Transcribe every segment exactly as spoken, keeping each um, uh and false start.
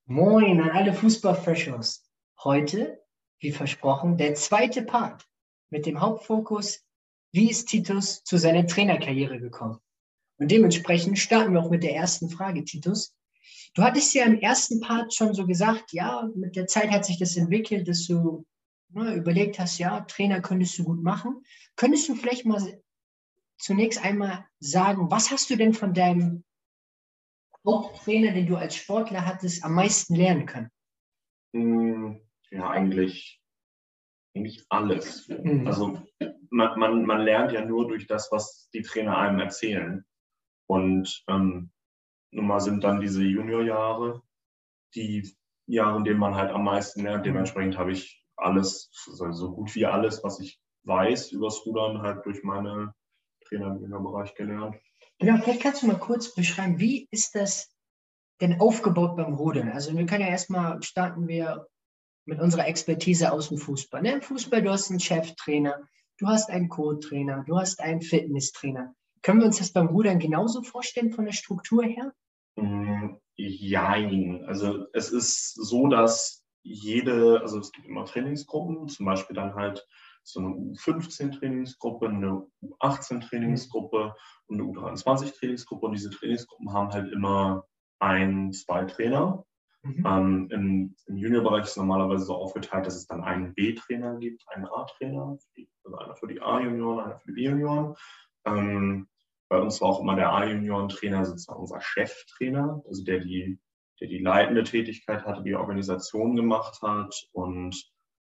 Moin an alle Fußball-Freshers. Heute, wie versprochen, der zweite Part mit dem Hauptfokus, wie ist Titus zu seiner Trainerkarriere gekommen? Und dementsprechend starten wir auch mit der ersten Frage, Titus. Du hattest ja im ersten Part schon so gesagt, ja, mit der Zeit hat sich das entwickelt, dass du ne, überlegt hast, ja, Trainer könntest du gut machen. Könntest du vielleicht mal zunächst einmal sagen, was hast du denn von deinem Haupttrainer, den du als Sportler hattest, am meisten lernen können? Hm, Ja, eigentlich, eigentlich alles. Mhm. Also man, man, man lernt ja nur durch das, was die Trainer einem erzählen. Und ähm, nun mal sind dann diese Juniorjahre die Jahre, in denen man halt am meisten lernt. Dementsprechend habe ich alles, also so gut wie alles, was ich weiß übers Rudern, halt durch meine Trainer im Juniorbereich gelernt. Genau, vielleicht kannst du mal kurz beschreiben, wie ist das denn aufgebaut beim Rudern? Also wir können ja erstmal starten wir mit unserer Expertise aus dem Fußball. Ne? Im Fußball, du hast einen Cheftrainer, du hast einen Co-Trainer, du hast einen Fitnesstrainer. Können wir uns das beim Rudern genauso vorstellen von der Struktur her? Mm, Jein. Also es ist so, dass jede, also es gibt immer Trainingsgruppen, zum Beispiel dann halt so eine U fünfzehn Trainingsgruppe, eine U achtzehn Trainingsgruppe und eine U dreiundzwanzig Trainingsgruppe. Und diese Trainingsgruppen haben halt immer ein, zwei Trainer. Mhm. Ähm, im, Im Juniorbereich ist es normalerweise so aufgeteilt, dass es dann einen B-Trainer gibt, einen A-Trainer, also einer für die A-Junioren, einer für die B-Junioren. Ähm, bei uns war auch immer der A-Junioren-Trainer sozusagen unser Cheftrainer, also der die, der die leitende Tätigkeit hatte, die Organisation gemacht hat und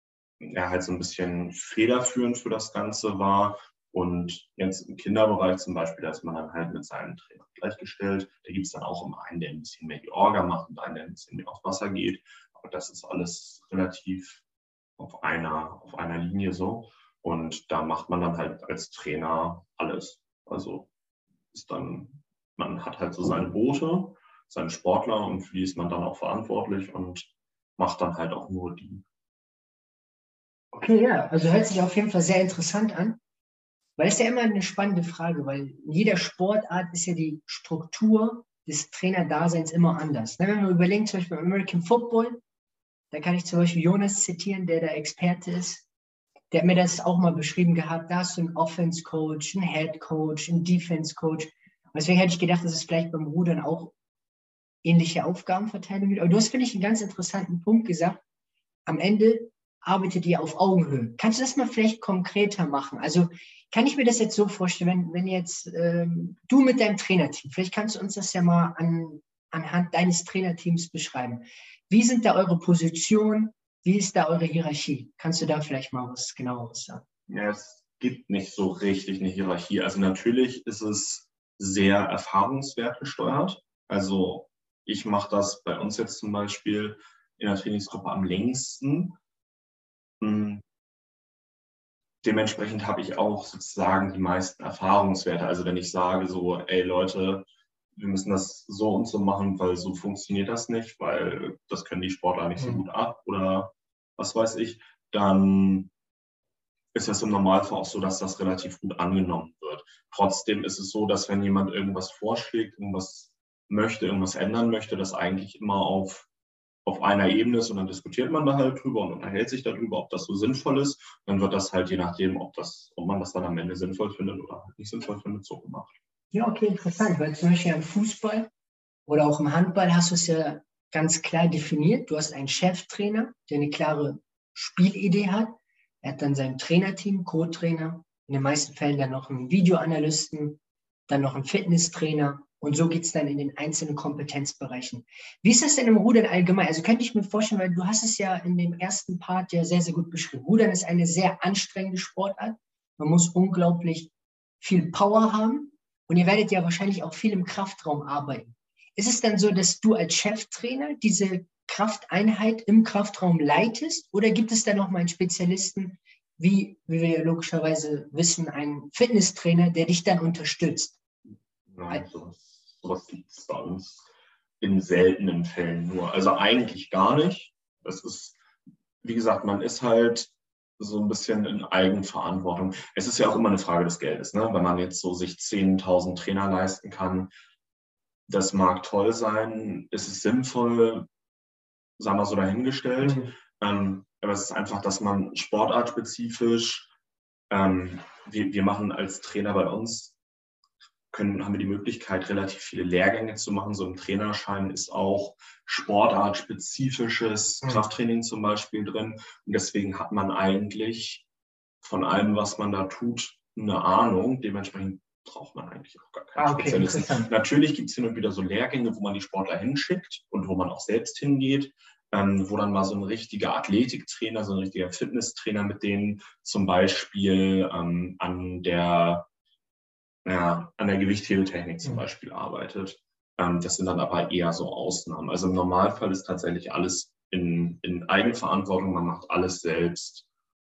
er halt so ein bisschen federführend für das Ganze war. Und jetzt im Kinderbereich zum Beispiel, da ist man dann halt mit seinem Trainer gleichgestellt. Da gibt es dann auch immer einen, der ein bisschen mehr die Orga macht und einen, der ein bisschen mehr aufs Wasser geht. Aber das ist alles relativ auf einer, auf einer Linie so. Und da macht man dann halt als Trainer alles. Also ist dann, man hat halt so seine Boote, seine Sportler und für die ist man dann auch verantwortlich und macht dann halt auch nur die. Okay, ja, also hört sich auf jeden Fall sehr interessant an, weil es ja immer eine spannende Frage, weil in jeder Sportart ist ja die Struktur des Trainerdaseins immer anders. Ne, wenn wir überlegen, zum Beispiel beim American Football, da kann ich zum Beispiel Jonas zitieren, der der Experte ist. Der hat mir das auch mal beschrieben gehabt. Da hast du einen Offense-Coach, einen Head-Coach, einen Defense-Coach. Deswegen hätte ich gedacht, dass es vielleicht beim Rudern auch ähnliche Aufgabenverteilung gibt. Aber du hast, finde ich, einen ganz interessanten Punkt gesagt. Am Ende arbeitet ihr auf Augenhöhe. Kannst du das mal vielleicht konkreter machen? Also kann ich mir das jetzt so vorstellen, wenn, wenn jetzt ähm, du mit deinem Trainerteam, vielleicht kannst du uns das ja mal an, anhand deines Trainerteams beschreiben. Wie sind da eure Positionen? Wie ist da eure Hierarchie? Kannst du da vielleicht mal was genaueres sagen? Ja, es gibt nicht so richtig eine Hierarchie. Also natürlich ist es sehr erfahrungswertgesteuert. Also ich mache das bei uns jetzt zum Beispiel in der Trainingsgruppe am längsten. Hm, Dementsprechend habe ich auch sozusagen die meisten Erfahrungswerte. Also wenn ich sage so, ey Leute, wir müssen das so und so machen, weil so funktioniert das nicht, weil das können die Sportler nicht so Mhm. gut ab oder was weiß ich, dann ist es im Normalfall auch so, dass das relativ gut angenommen wird. Trotzdem ist es so, dass wenn jemand irgendwas vorschlägt, irgendwas möchte, irgendwas ändern möchte, das eigentlich immer auf, auf einer Ebene ist und dann diskutiert man da halt drüber und unterhält sich darüber, ob das so sinnvoll ist. Dann wird das halt je nachdem, ob, das, ob man das dann am Ende sinnvoll findet oder halt nicht sinnvoll findet, so gemacht. Ja, okay, interessant, weil zum Beispiel im Fußball oder auch im Handball hast du es ja ganz klar definiert. Du hast einen Cheftrainer, der eine klare Spielidee hat. Er hat dann sein Trainerteam, Co-Trainer, in den meisten Fällen dann noch einen Videoanalysten, dann noch einen Fitnesstrainer und so geht es dann in den einzelnen Kompetenzbereichen. Wie ist das denn im Rudern allgemein? Also könnte ich mir vorstellen, weil du hast es ja in dem ersten Part ja sehr, sehr gut beschrieben. Rudern ist eine sehr anstrengende Sportart. Man muss unglaublich viel Power haben und ihr werdet ja wahrscheinlich auch viel im Kraftraum arbeiten. Ist es dann so, dass du als Cheftrainer diese Krafteinheit im Kraftraum leitest oder gibt es da noch mal einen Spezialisten, wie, wie wir logischerweise wissen, einen Fitnesstrainer, der dich dann unterstützt? Nein, sowas, sowas gibt es bei uns in seltenen Fällen nur. Also eigentlich gar nicht. Das ist, wie gesagt, man ist halt so ein bisschen in Eigenverantwortung. Es ist ja auch immer eine Frage des Geldes, ne? Wenn man jetzt so sich zehntausend Trainer leisten kann, das mag toll sein, ist es sinnvoll. sagen wir so, dahingestellt. Mhm. Ähm, aber es ist einfach, dass man sportartspezifisch, ähm, wir, wir machen als Trainer bei uns, können, haben wir die Möglichkeit, relativ viele Lehrgänge zu machen. So ein Trainerschein ist auch sportartspezifisches Mhm. Krafttraining zum Beispiel drin. Und deswegen hat man eigentlich von allem, was man da tut, eine Ahnung. Dementsprechend braucht man eigentlich auch gar keinen Ah, okay, Spezialisten. interessant. Natürlich gibt es hin und wieder so Lehrgänge, wo man die Sportler hinschickt und wo man auch selbst hingeht, ähm, wo dann mal so ein richtiger Athletiktrainer, so ein richtiger Fitnesstrainer mit denen zum Beispiel ähm, an der ja, an der Gewichthebetechnik zum Mhm. Beispiel arbeitet. Ähm, das sind dann aber eher so Ausnahmen. Also im Normalfall ist tatsächlich alles in, in Eigenverantwortung, man macht alles selbst.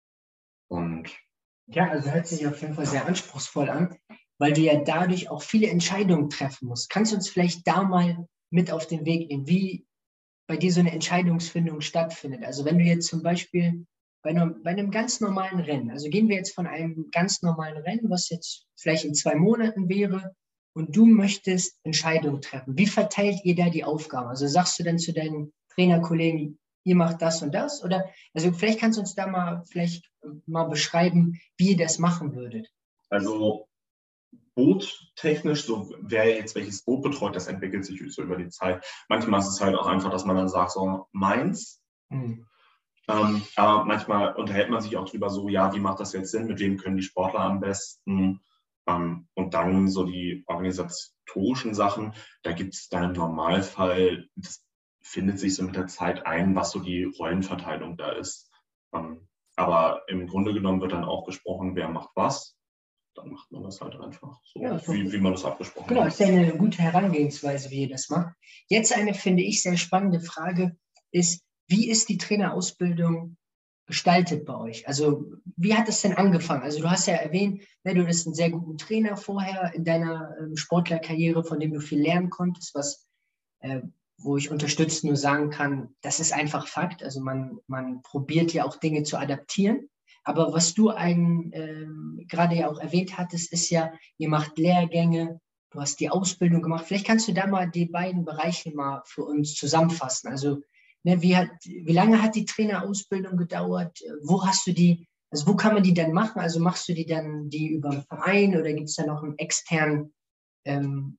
Und Ja, also hört sich auf jeden Fall sehr anspruchsvoll an, weil du ja dadurch auch viele Entscheidungen treffen musst. Kannst du uns vielleicht da mal mit auf den Weg nehmen, wie bei dir so eine Entscheidungsfindung stattfindet? Also wenn du jetzt zum Beispiel bei einem, bei einem ganz normalen Rennen, also gehen wir jetzt von einem ganz normalen Rennen, was jetzt vielleicht in zwei Monaten wäre, und du möchtest Entscheidungen treffen. Wie verteilt ihr da die Aufgaben? Also sagst du dann zu deinen Trainerkollegen, ihr macht das und das? Oder also vielleicht kannst du uns da mal vielleicht mal beschreiben, wie ihr das machen würdet. also boottechnisch, so wer jetzt welches Boot betreut, das entwickelt sich so über die Zeit. Manchmal ist es halt auch einfach, dass man dann sagt, so meins. Hm. Ähm, aber manchmal unterhält man sich auch drüber so, ja, wie macht das jetzt Sinn, mit wem können die Sportler am besten? Ähm, und dann so die organisatorischen Sachen, da gibt es dann im Normalfall, das findet sich so mit der Zeit ein, was so die Rollenverteilung da ist. Ähm, aber im Grunde genommen wird dann auch gesprochen, wer macht was. Dann macht man das halt einfach so, Ja, ist wie, okay. wie man das abgesprochen Genau, hat. ist ja eine gute Herangehensweise, wie ihr das macht. Jetzt eine, finde ich, sehr spannende Frage ist, wie ist die Trainerausbildung gestaltet bei euch? Also wie hat es denn angefangen? Also du hast ja erwähnt, ne, du bist einen sehr guten Trainer vorher in deiner ähm, Sportlerkarriere, von dem du viel lernen konntest, was, äh, wo ich unterstützt nur sagen kann, das ist einfach Fakt. Also man, man probiert ja auch Dinge zu adaptieren. Aber was du ein, ähm, gerade ja auch erwähnt hattest, ist ja, ihr macht Lehrgänge, du hast die Ausbildung gemacht. Vielleicht kannst du da mal die beiden Bereiche mal für uns zusammenfassen. Also ne, wie, hat, wie lange hat die Trainerausbildung gedauert? Wo hast du die, also wo kann man die dann machen? Also machst du die dann die über einen Verein oder gibt es da noch einen externen ähm,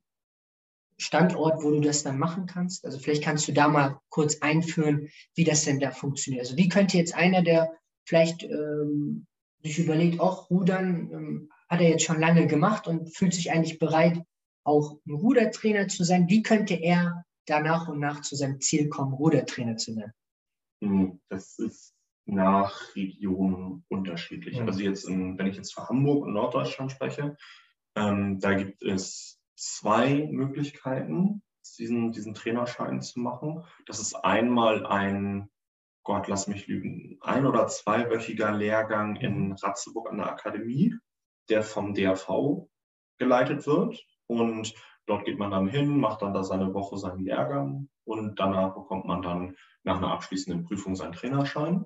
Standort, wo du das dann machen kannst? Also vielleicht kannst du da mal kurz einführen, wie das denn da funktioniert. Also wie könnte jetzt einer, der vielleicht ähm, sich überlegt, auch Rudern ähm, hat er jetzt schon lange gemacht und fühlt sich eigentlich bereit, auch ein Rudertrainer zu sein, wie könnte er da nach und nach zu seinem Ziel kommen, Rudertrainer zu werden? Das ist nach Region unterschiedlich. Mhm. Also jetzt, in, wenn ich jetzt für Hamburg und Norddeutschland spreche, ähm, da gibt es zwei Möglichkeiten, diesen, diesen Trainerschein zu machen. Das ist einmal ein, Gott, lass mich lügen, ein- oder zweiwöchiger Lehrgang in Ratzeburg an der Akademie, der vom D R V geleitet wird. Und dort geht man dann hin, macht dann da seine Woche seinen Lehrgang und danach bekommt man dann nach einer abschließenden Prüfung seinen Trainerschein.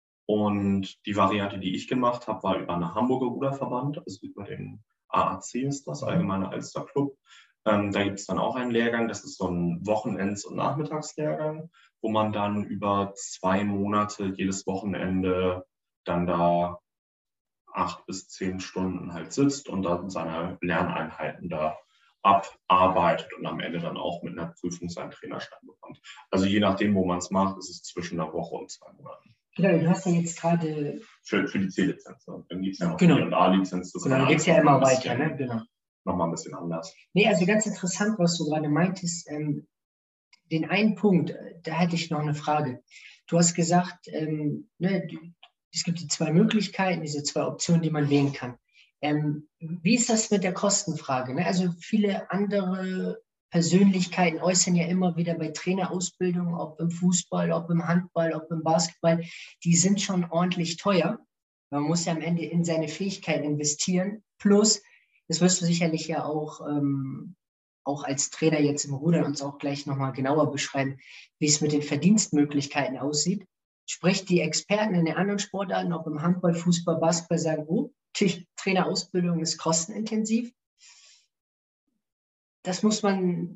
Und die Variante, die ich gemacht habe, war über einen Hamburger Ruderverband, also über den A A C ist das, Allgemeiner Alsterclub. Ähm, da gibt es dann auch einen Lehrgang, das ist so ein Wochenends- und Nachmittagslehrgang, wo man dann über zwei Monate jedes Wochenende dann da acht bis zehn Stunden halt sitzt und dann seine Lerneinheiten da abarbeitet und am Ende dann auch mit einer Prüfung seinen Trainerschein bekommt. Also je nachdem, wo man es macht, ist es zwischen einer Woche und zwei Monaten. Genau, du hast ja jetzt gerade. Für, für die C-Lizenz. Dann gibt es ja noch Genau. die und A-Lizenz. Genau, dann geht es ja immer weiter, ne? Genau. Nochmal ein bisschen anders. Nee, also ganz interessant, was du gerade meintest. Ähm, den einen Punkt, da hätte ich noch eine Frage. Du hast gesagt, ähm, ne, es gibt die zwei Möglichkeiten, diese zwei Optionen, die man wählen kann. Ähm, wie ist das mit der Kostenfrage? Ne? Also viele andere Persönlichkeiten äußern ja immer wieder bei Trainerausbildung, ob im Fußball, ob im Handball, ob im Basketball, die sind schon ordentlich teuer. Man muss ja am Ende in seine Fähigkeiten investieren. Plus, das wirst du sicherlich ja auch, ähm, auch als Trainer jetzt im Rudern uns auch gleich nochmal genauer beschreiben, wie es mit den Verdienstmöglichkeiten aussieht. Sprich, die Experten in den anderen Sportarten, ob im Handball, Fußball, Basketball, sagen, oh, Trainerausbildung ist kostenintensiv. Das muss man,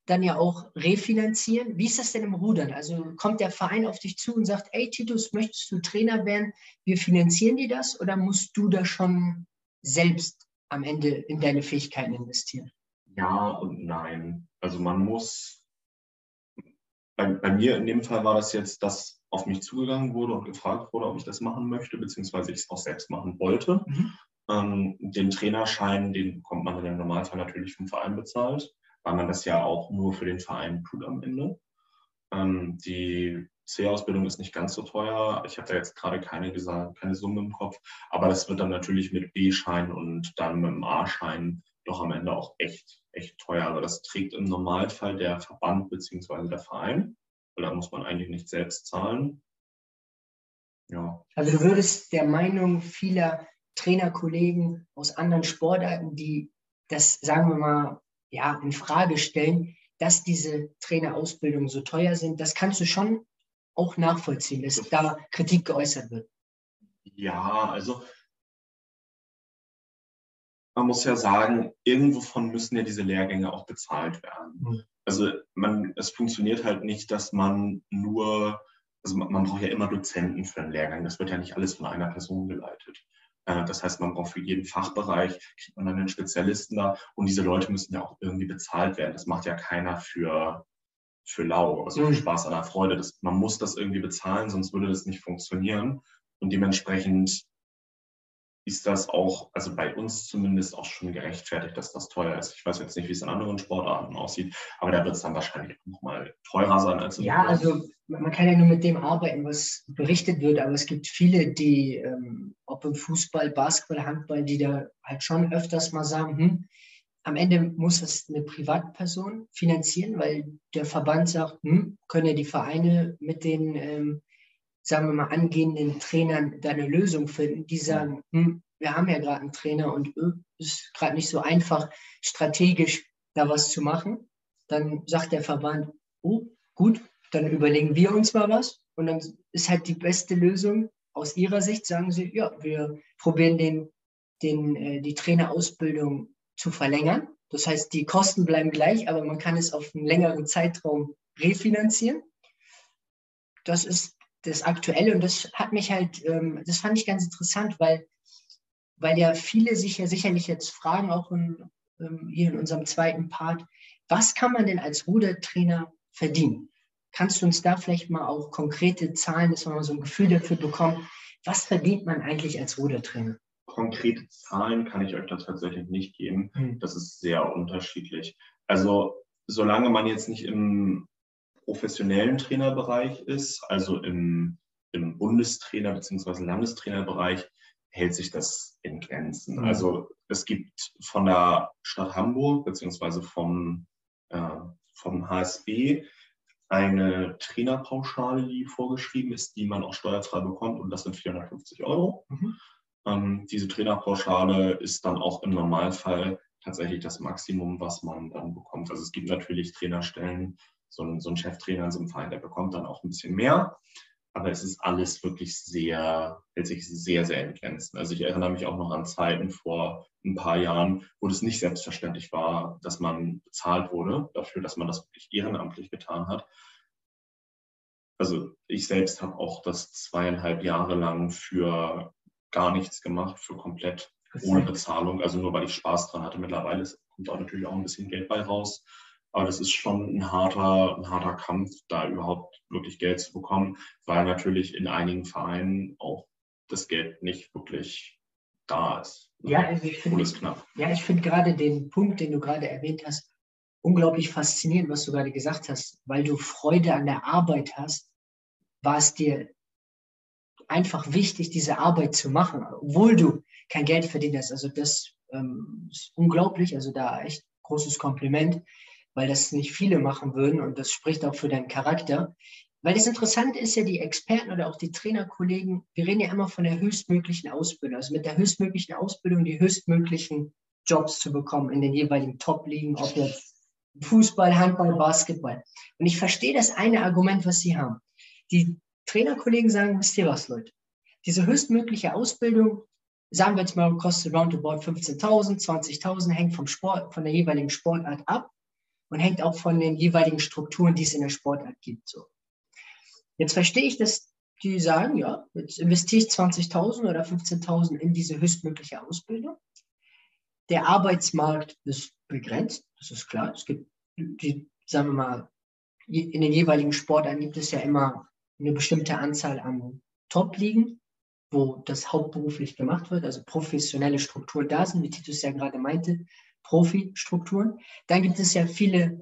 dann ja auch refinanzieren. Wie ist das denn im Rudern? Also kommt der Verein auf dich zu und sagt, ey Titus, möchtest du Trainer werden? Wir finanzieren dir das, oder musst du da schon selbst am Ende in deine Fähigkeiten investieren? Ja und nein. Also man muss, bei, bei mir in dem Fall war das jetzt, dass auf mich zugegangen wurde und gefragt wurde, ob ich das machen möchte, beziehungsweise ich es auch selbst machen wollte. Mhm. Ähm, den Trainerschein, den bekommt man im Normalfall natürlich vom Verein bezahlt, weil man das ja auch nur für den Verein tut am Ende. Ähm, die C-Ausbildung ist nicht ganz so teuer. Ich habe da jetzt gerade keine, keine Summe im Kopf, aber das wird dann natürlich mit B-Schein und dann mit dem A-Schein doch am Ende auch echt, echt teuer. Also das trägt im Normalfall der Verband bzw. der Verein, weil da muss man eigentlich nicht selbst zahlen. Ja. Also du würdest der Meinung vieler Trainerkollegen aus anderen Sportarten, die das, sagen wir mal, ja, in Frage stellen, dass diese Trainerausbildungen so teuer sind, das kannst du schon auch nachvollziehen, dass da Kritik geäußert wird. Ja, also man muss ja sagen, irgendwovon müssen ja diese Lehrgänge auch bezahlt werden. Mhm. Also man, es funktioniert halt nicht, dass man nur, also man, man braucht ja immer Dozenten für einen Lehrgang. Das wird ja nicht alles von einer Person geleitet. Äh, das heißt, man braucht für jeden Fachbereich, kriegt man dann einen Spezialisten da, und diese Leute müssen ja auch irgendwie bezahlt werden. Das macht ja keiner für, für lau, also für Spaß an der Freude. Das, man muss das irgendwie bezahlen, sonst würde das nicht funktionieren. Und dementsprechend ist das auch, also bei uns zumindest, auch schon gerechtfertigt, dass das teuer ist. Ich weiß jetzt nicht, wie es in anderen Sportarten aussieht, aber da wird es dann wahrscheinlich nochmal teurer sein als in Ja, also man kann ja nur mit dem arbeiten, was berichtet wird, aber es gibt viele, die, ähm, ob im Fußball, Basketball, Handball, die da halt schon öfters mal sagen, hm, am Ende muss das eine Privatperson finanzieren, weil der Verband sagt, hm, können ja die Vereine mit den ähm, sagen wir mal, angehenden Trainern da eine Lösung finden, die sagen, hm, wir haben ja gerade einen Trainer und es äh, ist gerade nicht so einfach, strategisch da was zu machen. Dann sagt der Verband, oh, gut, dann überlegen wir uns mal was. Und dann ist halt die beste Lösung aus ihrer Sicht, sagen sie, ja, wir probieren den, den, äh, die Trainerausbildung zu verlängern. Das heißt, die Kosten bleiben gleich, aber man kann es auf einen längeren Zeitraum refinanzieren. Das ist das Aktuelle, und das hat mich halt, ähm, das fand ich ganz interessant, weil, weil ja viele sich ja sicherlich jetzt fragen, auch in, ähm, hier in unserem zweiten Part, was kann man denn als Rudertrainer verdienen? Kannst du uns da vielleicht mal auch konkrete Zahlen, dass wir mal so ein Gefühl dafür bekommen, was verdient man eigentlich als Rudertrainer? Konkrete Zahlen kann ich euch da tatsächlich nicht geben. Hm. Das ist sehr unterschiedlich. Also solange man jetzt nicht im professionellen Trainerbereich ist, also im, im Bundestrainer- bzw. Landestrainerbereich, hält sich das in Grenzen. Mhm. Also es gibt von der Stadt Hamburg bzw. vom, äh, vom H S B eine Trainerpauschale, die vorgeschrieben ist, die man auch steuerfrei bekommt, und das sind vierhundertfünfzig Euro. Mhm. Ähm, diese Trainerpauschale ist dann auch im Normalfall tatsächlich das Maximum, was man dann bekommt. Also es gibt natürlich Trainerstellen, so ein, so ein Cheftrainer in so einem Verein, der bekommt dann auch ein bisschen mehr. Aber es ist alles wirklich sehr, hält sich sehr, sehr in Grenzen. Also ich erinnere mich auch noch an Zeiten vor ein paar Jahren, wo es nicht selbstverständlich war, dass man bezahlt wurde dafür, dass man das wirklich ehrenamtlich getan hat. Also ich selbst habe auch das zweieinhalb Jahre lang für gar nichts gemacht, für komplett ohne Bezahlung, also nur weil ich Spaß dran hatte. Mittlerweile kommt auch natürlich auch ein bisschen Geld bei raus. Aber das ist schon ein harter, ein harter Kampf, da überhaupt wirklich Geld zu bekommen, weil natürlich in einigen Vereinen auch das Geld nicht wirklich da ist. Ja, also ich finde, ja, ich finde gerade den Punkt, den du gerade erwähnt hast, unglaublich faszinierend, was du gerade gesagt hast, weil du Freude an der Arbeit hast, war es dir einfach wichtig, diese Arbeit zu machen, obwohl du kein Geld verdient hast. Also das ähm, ist unglaublich, also da echt großes Kompliment, weil das nicht viele machen würden, und das spricht auch für deinen Charakter. Weil das Interessante ist ja, die Experten oder auch die Trainerkollegen, wir reden ja immer von der höchstmöglichen Ausbildung, also mit der höchstmöglichen Ausbildung die höchstmöglichen Jobs zu bekommen in den jeweiligen Top-Ligen, ob jetzt Fußball, Handball, Basketball. Und ich verstehe das eine Argument, was sie haben. Die Trainerkollegen sagen, wisst ihr was, Leute, diese höchstmögliche Ausbildung, sagen wir jetzt mal, kostet roundabout fünfzehntausend, zwanzigtausend, hängt vom Sport, von der jeweiligen Sportart ab. und hängt auch von den jeweiligen Strukturen, die es in der Sportart gibt. So. Jetzt verstehe ich, dass die sagen, ja, jetzt investiere ich zwanzigtausend oder fünfzehntausend in diese höchstmögliche Ausbildung. Der Arbeitsmarkt ist begrenzt, das ist klar. Es gibt, die, sagen wir mal, in den jeweiligen Sportarten gibt es ja immer eine bestimmte Anzahl an Top-Ligen, wo das hauptberuflich gemacht wird, also professionelle Strukturen da sind, wie Titus ja gerade meinte, Profi-Strukturen. Dann gibt es ja viele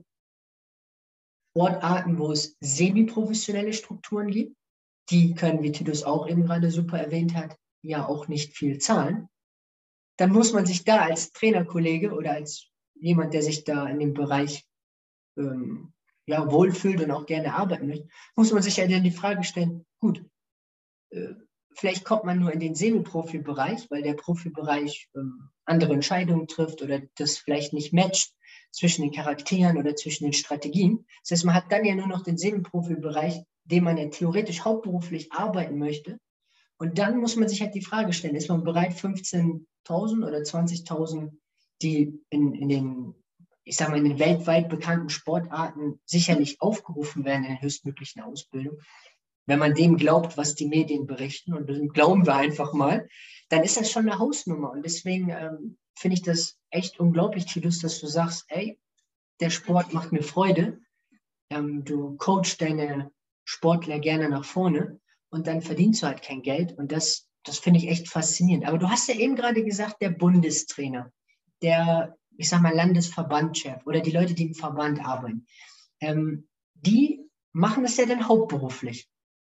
Sportarten, wo es semi-professionelle Strukturen gibt. Die können, wie Titus auch eben gerade super erwähnt hat, ja auch nicht viel zahlen. Dann muss man sich da als Trainerkollege oder als jemand, der sich da in dem Bereich ähm, ja, wohlfühlt und auch gerne arbeiten möchte, muss man sich ja dann die Frage stellen, gut, äh, vielleicht kommt man nur in den Semi-Profi-Bereich, weil der Profibereich ähm, andere Entscheidungen trifft oder das vielleicht nicht matcht zwischen den Charakteren oder zwischen den Strategien. Das heißt, man hat dann ja nur noch den Semi-Profi-Bereich, den man ja theoretisch hauptberuflich arbeiten möchte. Und dann muss man sich halt die Frage stellen, ist man bereit, fünfzehntausend oder zwanzigtausend, die in, in den, ich sag mal, in den weltweit bekannten Sportarten sicherlich aufgerufen werden in der höchstmöglichen Ausbildung, wenn man dem glaubt, was die Medien berichten, und das glauben wir einfach mal, dann ist das schon eine Hausnummer. Und deswegen ähm, finde ich das echt unglaublich, Titus, dass du sagst, ey, der Sport macht mir Freude. Ähm, du coachst deine Sportler gerne nach vorne und dann verdienst du halt kein Geld. Und das, das finde ich echt faszinierend. Aber du hast ja eben gerade gesagt, der Bundestrainer, der, ich sag mal, Landesverbandchef oder die Leute, die im Verband arbeiten, ähm, die machen das ja dann hauptberuflich.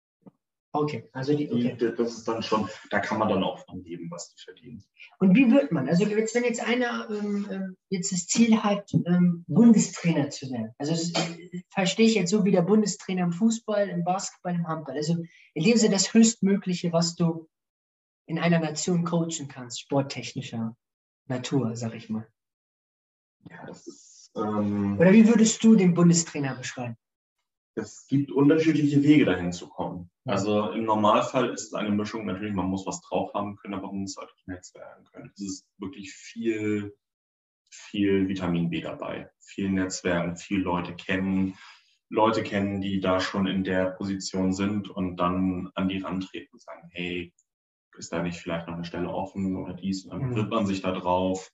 Okay, also die, okay. Die, das ist dann schon, da kann man dann auch von leben, was die verdienen. Und wie wird man? Also jetzt, wenn jetzt einer ähm, jetzt das Ziel hat, ähm, Bundestrainer zu werden, also das äh, verstehe ich jetzt so wie der Bundestrainer im Fußball, im Basketball, im Handball, also in dem Sinne das Höchstmögliche, was du in einer Nation coachen kannst, sporttechnischer Natur, sag ich mal. Ja, das ist... Ähm, Oder wie würdest du den Bundestrainer beschreiben? Es gibt unterschiedliche Wege, dahin zu kommen. Also im Normalfall ist es eine Mischung, natürlich, man muss was drauf haben können, aber man muss halt auch netzwerken können. Es ist wirklich viel, viel Vitamin B dabei, viel Netzwerken, viele Leute kennen, Leute kennen, die da schon in der Position sind und dann an die rantreten und sagen, hey, ist da nicht vielleicht noch eine Stelle offen oder dies? Und dann bewirbt man sich da drauf.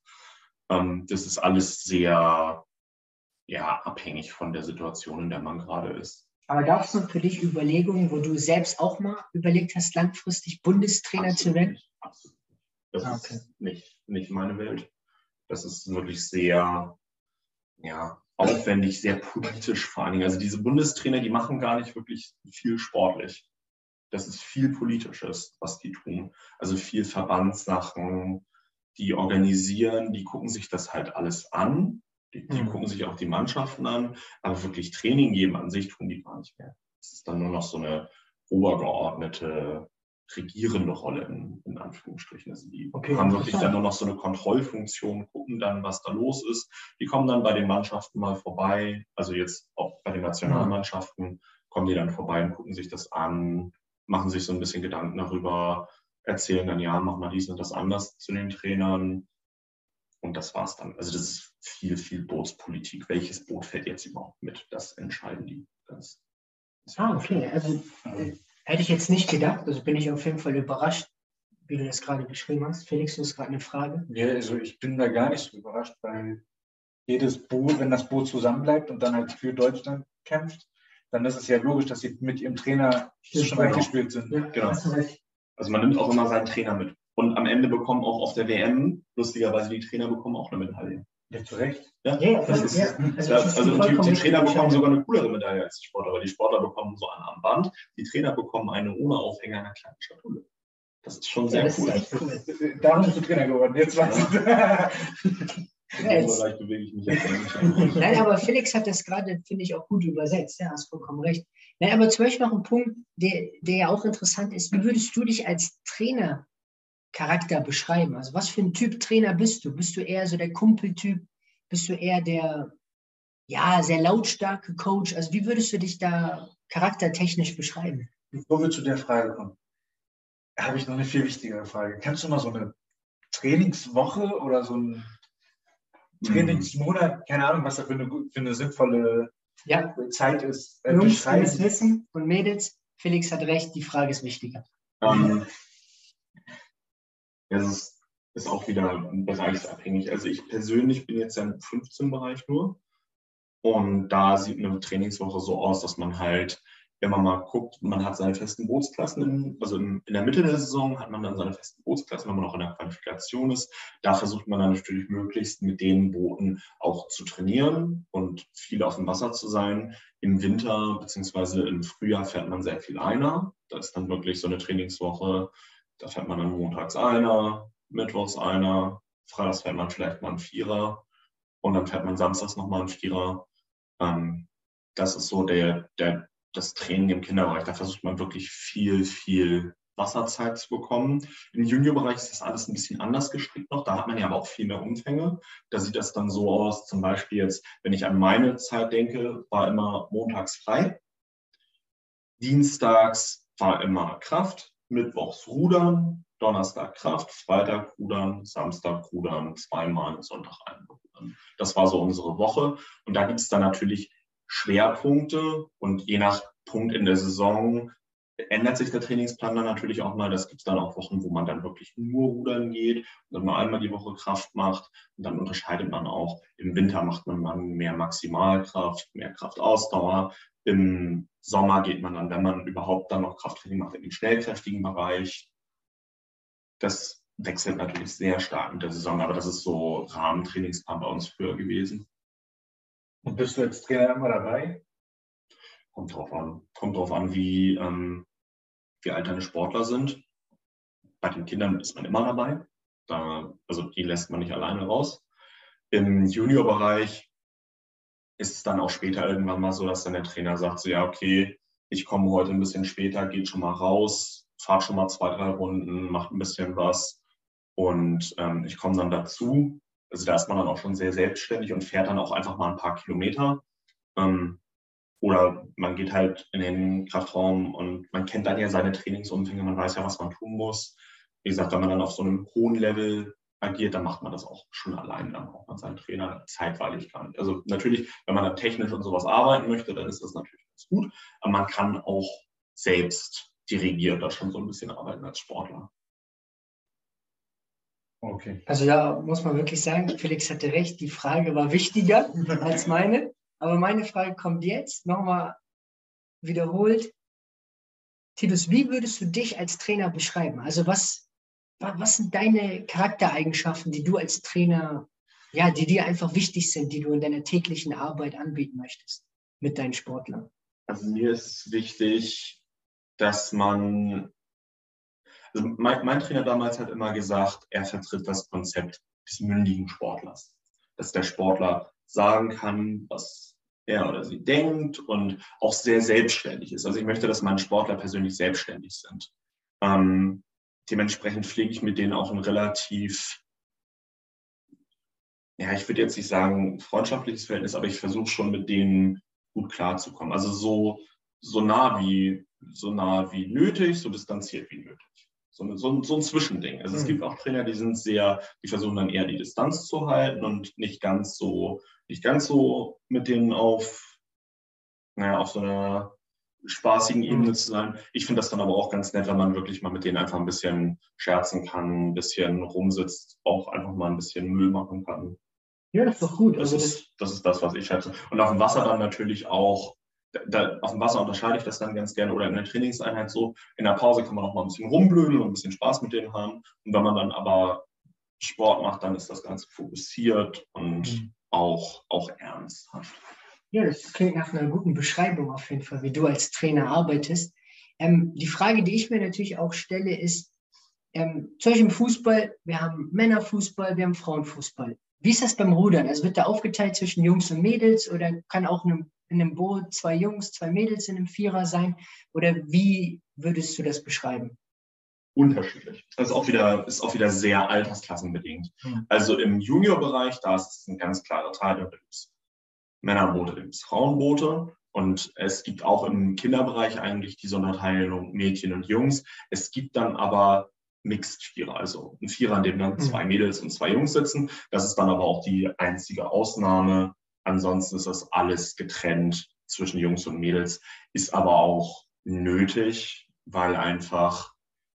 Das ist alles sehr... ja, abhängig von der Situation, in der man gerade ist. Aber gab es noch für dich Überlegungen, wo du selbst auch mal überlegt hast, langfristig Bundestrainer Absolut zu werden? nicht. Absolut nicht. Das ah, okay. ist nicht, nicht meine Welt. Das ist wirklich sehr ja, aufwendig, sehr politisch vor allen Dingen. Also diese Bundestrainer, die machen gar nicht wirklich viel sportlich. Das ist viel Politisches, was die tun. Also viel Verbandssachen, die organisieren, die gucken sich das halt alles an. Die, die mhm. gucken sich auch die Mannschaften an, aber wirklich Training geben an sich tun die gar nicht mehr. Es ist dann nur noch so eine obergeordnete, regierende Rolle in, in Anführungsstrichen. Also die okay, haben wirklich dann nur noch so eine Kontrollfunktion, gucken dann, was da los ist. Die kommen dann bei den Mannschaften mal vorbei, also jetzt auch bei den Nationalmannschaften, kommen die dann vorbei und gucken sich das an, machen sich so ein bisschen Gedanken darüber, erzählen dann, ja, mach mal dies und das anders zu den Trainern. Und das war's dann. Also das ist viel, viel Bootspolitik. Welches Boot fährt jetzt überhaupt mit? Das entscheiden die. Das, das ah, okay. Also äh, hätte ich jetzt nicht gedacht. Also bin ich auf jeden Fall überrascht, wie du das gerade beschrieben hast. Felix, du hast gerade eine Frage. Ja, also ich bin da gar nicht so überrascht, weil jedes Boot, wenn das Boot zusammenbleibt und dann halt für Deutschland kämpft, dann ist es ja logisch, dass sie mit ihrem Trainer schon eingespielt sind. Ja, genau. Also man nimmt auch immer seinen Trainer mit. Und am Ende bekommen auch auf der W M, lustigerweise, die Trainer bekommen auch eine Medaille. Ja, zu Recht. Ja, ja, das ist, ja. Also, das also die, die Trainer bekommen sogar eine coolere Medaille als die Sportler, weil die Sportler bekommen so ein Armband, die Trainer bekommen eine ohne Aufhänger einer kleinen Schatulle. Das ist schon sehr ja, cool. cool. Darum bist du Trainer geworden, jetzt weiß ich. Ja. Ja, jetzt. Bewege ich mich jetzt nicht. Nein, aber Felix hat das gerade, finde ich, auch gut übersetzt. Ja, hast vollkommen recht. Nein, aber zum Beispiel noch ein Punkt, der, der ja auch interessant ist. Wie würdest du dich als Trainer Charakter beschreiben? Also was für ein Typ Trainer bist du? Bist du eher so der Kumpeltyp? Bist du eher der, ja, sehr lautstarke Coach? Also wie würdest du dich da charaktertechnisch beschreiben? Bevor wir zu der Frage kommen, habe ich noch eine viel wichtigere Frage. Kennst du mal so eine Trainingswoche oder so ein, Trainingsmonat, keine Ahnung, was da für eine, für eine sinnvolle Ja. Zeit ist. Äh, Jungs, ihr müsst wissen und Mädels, Felix hat recht, die Frage ist wichtiger. Ähm, es ist, ist auch wieder bereichsabhängig. Also ich persönlich bin jetzt ja im fünfzehn-Bereich nur. Und da sieht eine Trainingswoche so aus, dass man halt immer mal guckt, man hat seine festen Bootsklassen, in, also in, in der Mitte der Saison hat man dann seine festen Bootsklassen, wenn man noch in der Qualifikation ist. Da versucht man dann natürlich möglichst mit den Booten auch zu trainieren und viel auf dem Wasser zu sein. Im Winter bzw. im Frühjahr fährt man sehr viel Einer. Das ist dann wirklich so eine Trainingswoche, da fährt man dann montags Einer, mittwochs Einer, freitags fährt man vielleicht mal einen Vierer und dann fährt man samstags nochmal einen Vierer. Ähm, das ist so der, der das Training im Kinderbereich, da versucht man wirklich viel, viel Wasserzeit zu bekommen. Im Juniorbereich ist das alles ein bisschen anders gestrickt noch, da hat man ja aber auch viel mehr Umfänge. Da sieht das dann so aus, zum Beispiel jetzt, wenn ich an meine Zeit denke, war immer montags frei, dienstags war immer Kraft, mittwochs Rudern, Donnerstag Kraft, Freitag Rudern, Samstag Rudern, zweimal, Sonntag einmal Rudern. Das war so unsere Woche und da gibt es dann natürlich Schwerpunkte und je nach Punkt in der Saison ändert sich der Trainingsplan dann natürlich auch mal. Das gibt es dann auch Wochen, wo man dann wirklich nur rudern geht und dann mal einmal die Woche Kraft macht. Und dann unterscheidet man auch, im Winter macht man dann mehr Maximalkraft, mehr Kraftausdauer. Im Sommer geht man dann, wenn man überhaupt dann noch Krafttraining macht, in den schnellkräftigen Bereich. Das wechselt natürlich sehr stark mit der Saison, aber das ist so Rahmentrainingsplan bei uns früher gewesen. Und bist du als Trainer immer dabei? Kommt drauf an. Kommt drauf an, wie, ähm, wie alt deine Sportler sind. Bei den Kindern ist man immer dabei. Da, also die lässt man nicht alleine raus. Im Juniorbereich ist es dann auch später irgendwann mal so, dass dann der Trainer sagt, so ja, okay, ich komme heute ein bisschen später, geht schon mal raus, fahrt schon mal zwei, drei Runden, macht ein bisschen was und ähm, ich komme dann dazu. Also da ist man dann auch schon sehr selbstständig und fährt dann auch einfach mal ein paar Kilometer. Ähm, oder man geht halt in den Kraftraum und man kennt dann ja seine Trainingsumfänge, man weiß ja, was man tun muss. Wie gesagt, wenn man dann auf so einem hohen Level agiert, dann macht man das auch schon allein, dann braucht man seinen Trainer zeitweilig gar nicht. Also natürlich, wenn man dann technisch und sowas arbeiten möchte, dann ist das natürlich ganz gut, aber man kann auch selbst dirigiert da schon so ein bisschen arbeiten als Sportler. Okay. Also da muss man wirklich sagen, Felix hatte recht, die Frage war wichtiger als meine. Aber meine Frage kommt jetzt nochmal wiederholt. Titus, wie würdest du dich als Trainer beschreiben? Also was, was sind deine Charaktereigenschaften, die du als Trainer, ja, die dir einfach wichtig sind, die du in deiner täglichen Arbeit anbieten möchtest mit deinen Sportlern? Also mir ist wichtig, dass man Also mein, mein Trainer damals hat immer gesagt, er vertritt das Konzept des mündigen Sportlers. Dass der Sportler sagen kann, was er oder sie denkt und auch sehr selbstständig ist. Also ich möchte, dass meine Sportler persönlich selbstständig sind. Ähm, dementsprechend pflege ich mit denen auch ein relativ, ja, ich würde jetzt nicht sagen freundschaftliches Verhältnis, aber ich versuche schon mit denen gut klarzukommen. Also so, so nah wie, so nah wie nötig, so distanziert wie nötig. So, so, so ein Zwischending. Also mhm. Es gibt auch Trainer, die sind sehr, die versuchen dann eher die Distanz zu halten und nicht ganz so, nicht ganz so mit denen auf, naja, auf so einer spaßigen Ebene mhm. zu sein. Ich finde das dann aber auch ganz nett, wenn man wirklich mal mit denen einfach ein bisschen scherzen kann, ein bisschen rumsitzt, auch einfach mal ein bisschen Müll machen kann. Ja, das ist doch gut. Das, also ist, das, das ist das, was ich schätze. Und auf dem Wasser dann natürlich auch. Da, auf dem Wasser unterscheide ich das dann ganz gerne oder in der Trainingseinheit so. In der Pause kann man auch mal ein bisschen rumblödeln und ein bisschen Spaß mit denen haben. Und wenn man dann aber Sport macht, dann ist das Ganze fokussiert und mhm. auch, auch ernsthaft. Ja, das klingt nach einer guten Beschreibung auf jeden Fall, wie du als Trainer arbeitest. Ähm, die Frage, die ich mir natürlich auch stelle, ist, ähm, zum Beispiel im Fußball, wir haben Männerfußball, wir haben Frauenfußball. Wie ist das beim Rudern? Also wird da aufgeteilt zwischen Jungs und Mädels oder kann auch eine in einem Boot zwei Jungs, zwei Mädels in einem Vierer sein? Oder wie würdest du das beschreiben? Unterschiedlich. Das ist auch wieder, ist auch wieder sehr altersklassenbedingt. Mhm. Also im Juniorbereich, da ist es eine ganz klare Teilung. Da gibt es Männerboote, da gibt es Frauenboote. Und es gibt auch im Kinderbereich eigentlich diese Unterteilung Mädchen und Jungs. Es gibt dann aber Mixed-Vierer, also ein Vierer, in dem dann zwei Mädels und zwei Jungs sitzen. Das ist dann aber auch die einzige Ausnahme. Ansonsten ist das alles getrennt zwischen Jungs und Mädels, ist aber auch nötig, weil einfach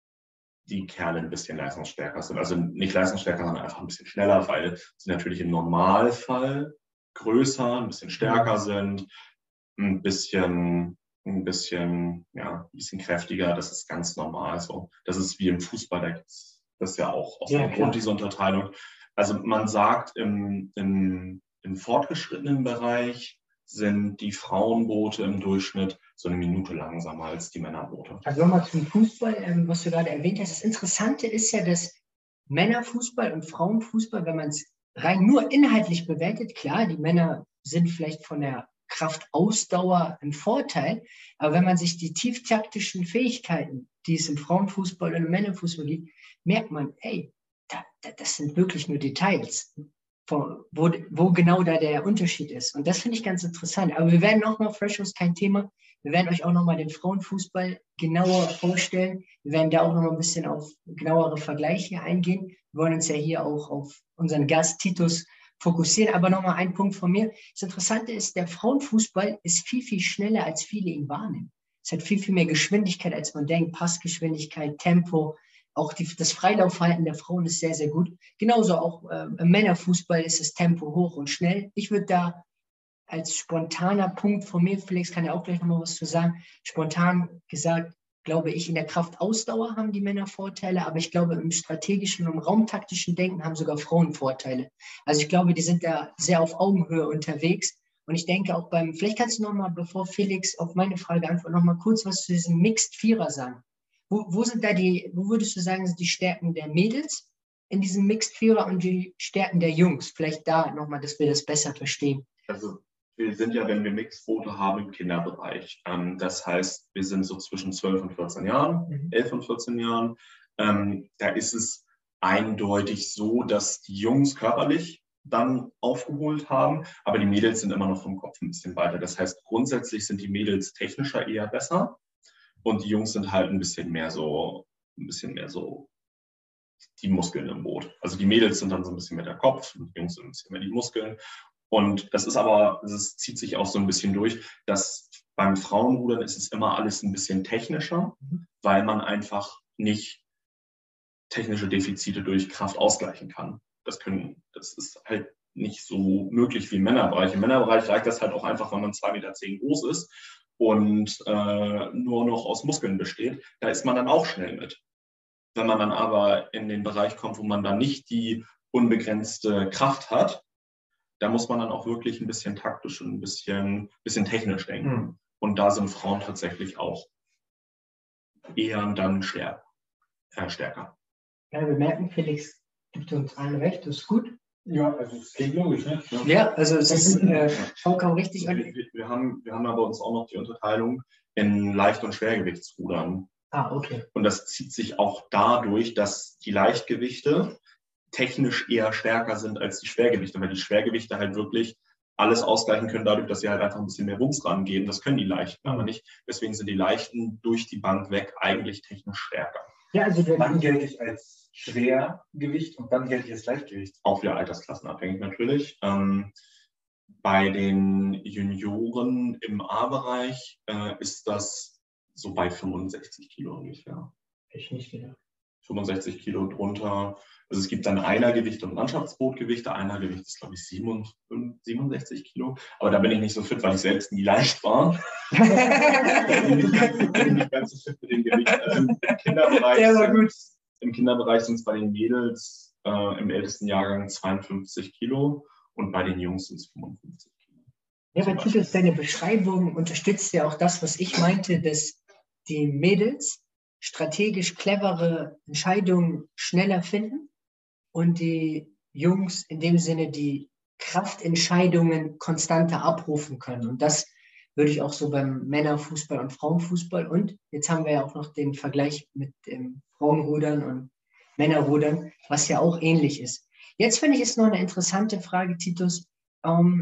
die Kerle ein bisschen leistungsstärker sind. Also nicht leistungsstärker, sondern einfach ein bisschen schneller, weil sie natürlich im Normalfall größer, ein bisschen stärker sind, ein bisschen, ein bisschen, ja, ein bisschen kräftiger. Das ist ganz normal so. Das ist wie im Fußball, da gibt es das ja auch aus dem Grund, diese Unterteilung. Also man sagt, im, im, im fortgeschrittenen Bereich sind die Frauenboote im Durchschnitt so eine Minute langsamer als die Männerboote. Also nochmal zum Fußball, ähm, was du gerade erwähnt hast. Das Interessante ist ja, dass Männerfußball und Frauenfußball, wenn man es rein nur inhaltlich bewertet, klar, die Männer sind vielleicht von der Kraftausdauer ein Vorteil, aber wenn man sich die tieftaktischen Fähigkeiten, die es im Frauenfußball und im Männerfußball gibt, merkt man, ey, da, da, das sind wirklich nur Details. Wo, wo genau da der Unterschied ist. Und das finde ich ganz interessant. Aber wir werden nochmal, Fresh ist kein Thema, wir werden euch auch nochmal den Frauenfußball genauer vorstellen. Wir werden da auch nochmal ein bisschen auf genauere Vergleiche eingehen. Wir wollen uns ja hier auch auf unseren Gast Titus fokussieren. Aber nochmal ein Punkt von mir. Das Interessante ist, der Frauenfußball ist viel, viel schneller, als viele ihn wahrnehmen. Es hat viel, viel mehr Geschwindigkeit, als man denkt. Passgeschwindigkeit, Tempo. Auch die, das Freilaufverhalten der Frauen ist sehr, sehr gut. Genauso auch äh, im Männerfußball ist das Tempo hoch und schnell. Ich würde da als spontaner Punkt von mir, Felix kann ja auch gleich nochmal was zu sagen, spontan gesagt, glaube ich, in der Kraftausdauer haben die Männer Vorteile, aber ich glaube, im strategischen und raumtaktischen Denken haben sogar Frauen Vorteile. Also ich glaube, die sind da sehr auf Augenhöhe unterwegs. Und ich denke auch beim, vielleicht kannst du nochmal, bevor Felix auf meine Frage antwortet, nochmal kurz was zu diesem Mixed Vierer sagen. Wo, wo sind da die, wo würdest du sagen, sind die Stärken der Mädels in diesem Mixed Vierer und die Stärken der Jungs? Vielleicht da nochmal, dass wir das besser verstehen. Also wir sind ja, wenn wir Mixquote haben, im Kinderbereich. Ähm, das heißt, wir sind so zwischen zwölf und vierzehn Jahren, mhm. elf und vierzehn Jahren. Ähm, da ist es eindeutig so, dass die Jungs körperlich dann aufgeholt haben, aber die Mädels sind immer noch vom Kopf ein bisschen weiter. Das heißt, grundsätzlich sind die Mädels technischer eher besser. Und die Jungs sind halt ein bisschen mehr so, ein bisschen mehr so die Muskeln im Boot. Also die Mädels sind dann so ein bisschen mehr der Kopf und die Jungs sind ein bisschen mehr die Muskeln. Und das ist aber, das zieht sich auch so ein bisschen durch, dass beim Frauenrudern ist es immer alles ein bisschen technischer, weil man einfach nicht technische Defizite durch Kraft ausgleichen kann. Das können, das ist halt nicht so möglich wie im Männerbereich. Im Männerbereich reicht das halt auch einfach, wenn man zwei Meter zehn groß ist und äh, nur noch aus Muskeln besteht, da ist man dann auch schnell mit. Wenn man dann aber in den Bereich kommt, wo man dann nicht die unbegrenzte Kraft hat, da muss man dann auch wirklich ein bisschen taktisch und ein bisschen, bisschen technisch denken. Mhm. Und da sind Frauen tatsächlich auch eher dann stärker. Äh, stärker. Ja, wir merken, Felix gibt uns allen recht, das ist gut. Ja, also es klingt logisch, ne? Ja, ja, also es ist äh, vollkommen richtig. Wir, wir, wir, haben, wir haben aber uns auch noch die Unterteilung in Leicht- und Schwergewichtsrudern. Ah, okay. Und das zieht sich auch dadurch, dass die Leichtgewichte technisch eher stärker sind als die Schwergewichte, weil die Schwergewichte halt wirklich alles ausgleichen können, dadurch, dass sie halt einfach ein bisschen mehr Wumms rangeben. Das können die Leichten mhm. aber nicht. Deswegen sind die Leichten durch die Bank weg eigentlich technisch stärker. Ja, also wann gelte ich als Schwergewicht und wann gelte ich als Leichtgewicht? Auch wieder altersklassenabhängig natürlich. Ähm, bei den Junioren im A-Bereich äh, ist das so bei fünfundsechzig Kilo ungefähr. Ich nicht gedacht. fünfundsechzig Kilo drunter. Also es gibt dann Einergewicht und Mannschaftsbootgewichte. Einergewicht ist, glaube ich, siebenundsechzig Kilo. Aber da bin ich nicht so fit, weil ich selbst nie leicht war. Ich bin nicht ganz so fit mit dem Gewicht. Also im Kinderbereich, ja, war gut. Im Kinderbereich sind es bei den Mädels äh, im ältesten Jahrgang zweiundfünfzig Kilo und bei den Jungs sind es fünfundfünfzig Kilo. Ja, aber Titus, deine Beschreibung unterstützt ja auch das, was ich meinte, dass die Mädels strategisch clevere Entscheidungen schneller finden und die Jungs in dem Sinne die Kraftentscheidungen konstanter abrufen können. Und das würde ich auch so beim Männerfußball und Frauenfußball. Und jetzt haben wir ja auch noch den Vergleich mit dem Frauenrudern und Männerrudern, was ja auch ähnlich ist. Jetzt finde ich es noch eine interessante Frage, Titus. Ähm,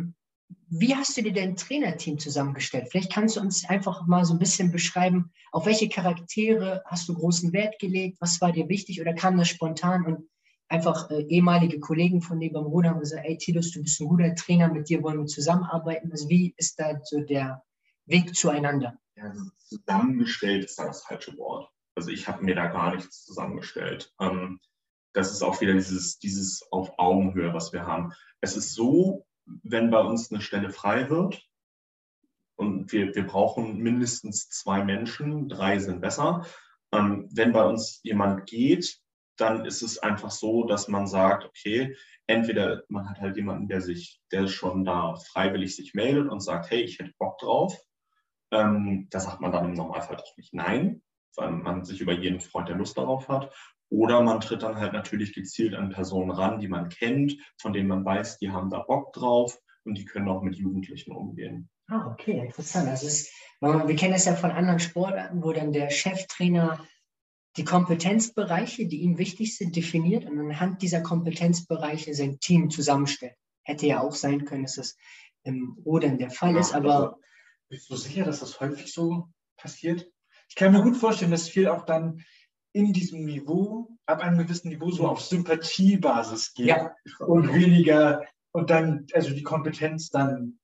wie hast du dir dein Trainerteam zusammengestellt? Vielleicht kannst du uns einfach mal so ein bisschen beschreiben, auf welche Charaktere hast du großen Wert gelegt? Was war dir wichtig oder kam das spontan und einfach äh, ehemalige Kollegen von dir beim Rudern haben gesagt, ey Titus, du bist ein guter Trainer, mit dir wollen wir zusammenarbeiten. Also wie ist da so der Weg zueinander? Ja, also zusammengestellt ist da das falsche Wort. Also ich habe mir da gar nichts zusammengestellt. Ähm, das ist auch wieder dieses, dieses auf Augenhöhe, was wir haben. Es ist so, wenn bei uns eine Stelle frei wird und wir, wir brauchen mindestens zwei Menschen, drei sind besser. Ähm, wenn bei uns jemand geht, dann ist es einfach so, dass man sagt, okay, entweder man hat halt jemanden, der sich, der schon da freiwillig sich meldet und sagt, hey, ich hätte Bock drauf. Ähm, da sagt man dann im Normalfall auch nicht nein, weil man sich über jeden freut, der Lust darauf hat. Oder man tritt dann halt natürlich gezielt an Personen ran, die man kennt, von denen man weiß, die haben da Bock drauf und die können auch mit Jugendlichen umgehen. Ah, okay, interessant. Also es, wir kennen das ja von anderen Sportarten, wo dann der Cheftrainer die Kompetenzbereiche, die ihm wichtig sind, definiert und anhand dieser Kompetenzbereiche sein Team zusammenstellt. Hätte ja auch sein können, dass das im Rudern der Fall Ja, ist, aber... Also, bist du sicher, dass das häufig so passiert? Ich kann mir gut vorstellen, dass viel auch dann in diesem Niveau, ab einem gewissen Niveau, so auf Sympathiebasis geht. Ja. Und weniger, und dann, also die Kompetenz dann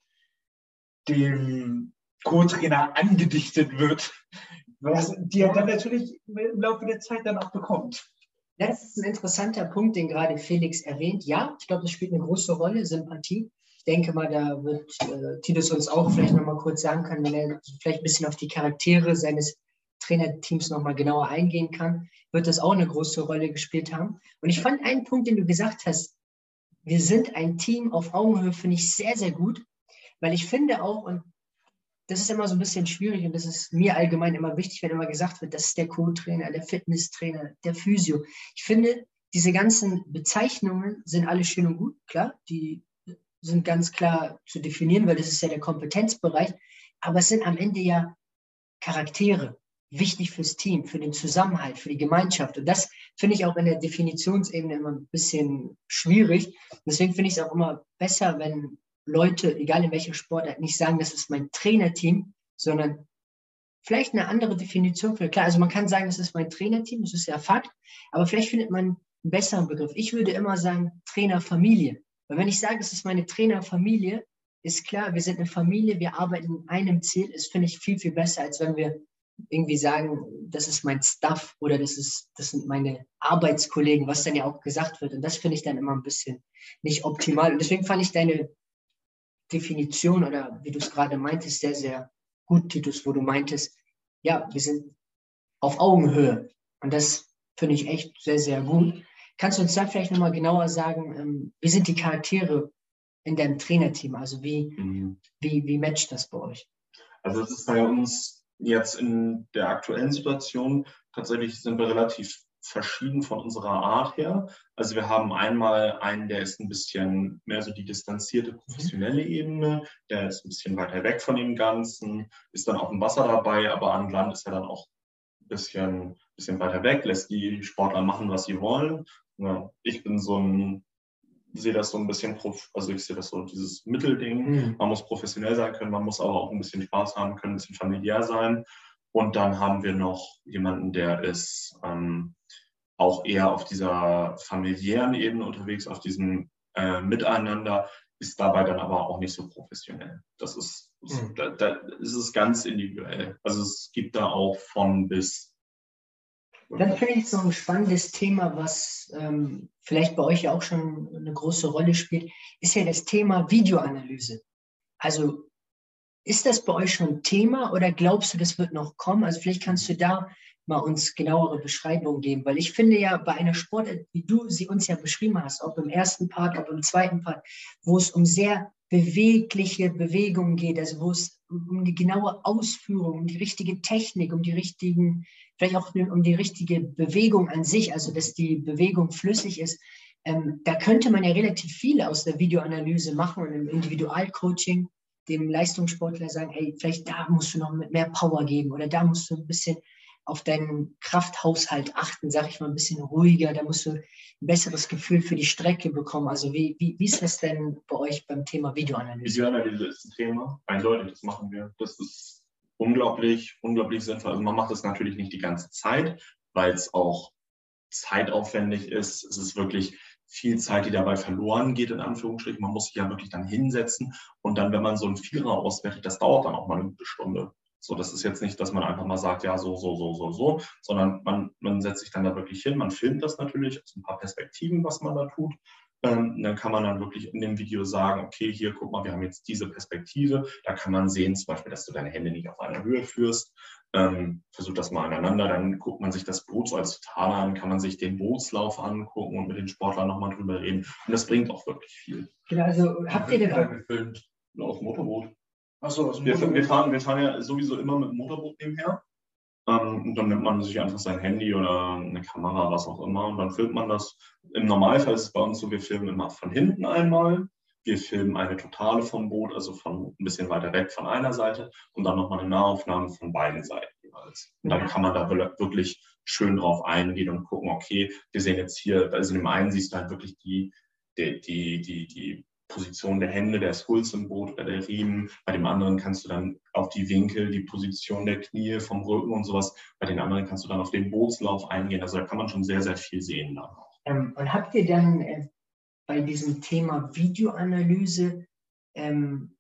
dem Co-Trainer angedichtet wird, was die er dann natürlich im Laufe der Zeit dann auch bekommt. Das ist ein interessanter Punkt, den gerade Felix erwähnt. Ja, ich glaube, das spielt eine große Rolle, Sympathie. Ich denke mal, da wird äh, Titus uns auch vielleicht noch mal kurz sagen können, wenn er vielleicht ein bisschen auf die Charaktere seines Trainerteams noch mal genauer eingehen kann, wird das auch eine große Rolle gespielt haben. Und ich fand einen Punkt, den du gesagt hast, wir sind ein Team auf Augenhöhe, finde ich sehr, sehr gut, weil ich finde auch, und das ist immer so ein bisschen schwierig und das ist mir allgemein immer wichtig, wenn immer gesagt wird, das ist der Co-Trainer, der Fitnesstrainer, der Physio. Ich finde, diese ganzen Bezeichnungen sind alle schön und gut, klar, die sind ganz klar zu definieren, weil das ist ja der Kompetenzbereich, aber es sind am Ende ja Charaktere, wichtig fürs Team, für den Zusammenhalt, für die Gemeinschaft. Und das finde ich auch in der Definitionsebene immer ein bisschen schwierig. Deswegen finde ich es auch immer besser, wenn Leute, egal in welcher Sportart, nicht sagen, das ist mein Trainerteam, sondern vielleicht eine andere Definition für, klar, also man kann sagen, das ist mein Trainerteam, das ist ja Fakt, aber vielleicht findet man einen besseren Begriff. Ich würde immer sagen Trainerfamilie. Weil wenn ich sage, es ist meine Trainerfamilie, ist klar, wir sind eine Familie, wir arbeiten in einem Ziel, das finde ich viel, viel besser, als wenn wir irgendwie sagen, das ist mein Staff oder das, ist, das sind meine Arbeitskollegen, was dann ja auch gesagt wird. Und das finde ich dann immer ein bisschen nicht optimal. Und deswegen fand ich deine Definition oder wie du es gerade meintest, sehr, sehr gut, Titus, wo du meintest, ja, wir sind auf Augenhöhe. Und das finde ich echt sehr, sehr gut. Kannst du uns da vielleicht nochmal genauer sagen, ähm, wie sind die Charaktere in deinem Trainerteam? Also wie, mhm. wie, wie matcht das bei euch? Also es ist bei uns jetzt in der aktuellen Situation, tatsächlich sind wir relativ verschieden von unserer Art her. Also wir haben einmal einen, der ist ein bisschen mehr so die distanzierte professionelle Ebene, der ist ein bisschen weiter weg von dem Ganzen, ist dann auf dem Wasser dabei, aber an Land ist er dann auch ein bisschen, bisschen weiter weg, lässt die Sportler machen, was sie wollen. Ja, ich bin so ein, sehe das so ein bisschen, also ich sehe das so dieses Mittelding. Mhm. Man muss professionell sein können, man muss aber auch ein bisschen Spaß haben können, ein bisschen familiär sein. Und dann haben wir noch jemanden, der ist ähm, auch eher auf dieser familiären Ebene unterwegs, auf diesem äh, Miteinander, ist dabei dann aber auch nicht so professionell. Das ist, mhm. da, da ist es ganz individuell. Also es gibt da auch von bis. Das finde ich so ein spannendes Thema, was ähm, vielleicht bei euch ja auch schon eine große Rolle spielt, ist ja das Thema Videoanalyse. Also ist das bei euch schon ein Thema oder glaubst du, das wird noch kommen? Also vielleicht kannst du da mal uns genauere Beschreibungen geben, weil ich finde ja bei einer Sportart, wie du sie uns ja beschrieben hast, ob im ersten Part, ob im zweiten Part, wo es um sehr bewegliche Bewegungen geht, also wo es um die genaue Ausführung, um die richtige Technik, um die richtigen, vielleicht auch um die richtige Bewegung an sich, also dass die Bewegung flüssig ist, ähm, da könnte man ja relativ viel aus der Videoanalyse machen und im Individualcoaching dem Leistungssportler sagen, hey, vielleicht da musst du noch mit mehr Power geben oder da musst du ein bisschen auf deinen Krafthaushalt achten, sag ich mal, ein bisschen ruhiger, da musst du ein besseres Gefühl für die Strecke bekommen. Also wie, wie, wie ist das denn bei euch beim Thema Videoanalyse? Videoanalyse ist ein Thema, eindeutig, das machen wir. Das ist unglaublich, unglaublich sinnvoll. Also man macht das natürlich nicht die ganze Zeit, weil es auch zeitaufwendig ist. Es ist wirklich viel Zeit, die dabei verloren geht, in Anführungsstrichen. Man muss sich ja wirklich dann hinsetzen und dann, wenn man so einen Vierer auswertet, das dauert dann auch mal eine gute Stunde. So, das ist jetzt nicht, dass man einfach mal sagt, ja, so, so, so, so, so, sondern man, man setzt sich dann da wirklich hin, man filmt das natürlich aus ein paar Perspektiven, was man da tut. Ähm, dann kann man dann wirklich in dem Video sagen, okay, hier, guck mal, wir haben jetzt diese Perspektive. Da kann man sehen, zum Beispiel, dass du deine Hände nicht auf einer Höhe führst. Ähm, versuch das mal aneinander, dann guckt man sich das Boot so als Total an, kann man sich den Bootslauf angucken und mit den Sportlern nochmal drüber reden. Und das bringt auch wirklich viel. Genau, also habt ihr denn auch gefilmt? Aus dem Motorboot. Achso, aus dem Wir, Motorboot. wir, fahren, wir fahren ja sowieso immer mit dem Motorboot nebenher. Ähm, und dann nimmt man sich einfach sein Handy oder eine Kamera, was auch immer, und dann filmt man das. Im Normalfall ist es bei uns so, wir filmen immer von hinten einmal. Wir filmen eine Totale vom Boot, also von ein bisschen weiter weg von einer Seite und dann nochmal eine Nahaufnahme von beiden Seiten jeweils. Und dann kann man da wirklich schön drauf eingehen und gucken, okay, wir sehen jetzt hier, also in dem einen siehst du halt wirklich die, die, die, die, die Position der Hände, der Skulls im Boot oder der Riemen. Bei dem anderen kannst du dann auf die Winkel, die Position der Knie, vom Rücken und sowas. Bei den anderen kannst du dann auf den Bootslauf eingehen. Also da kann man schon sehr, sehr viel sehen dann auch. Ähm, und habt ihr dann äh, bei diesem Thema Videoanalyse ähm,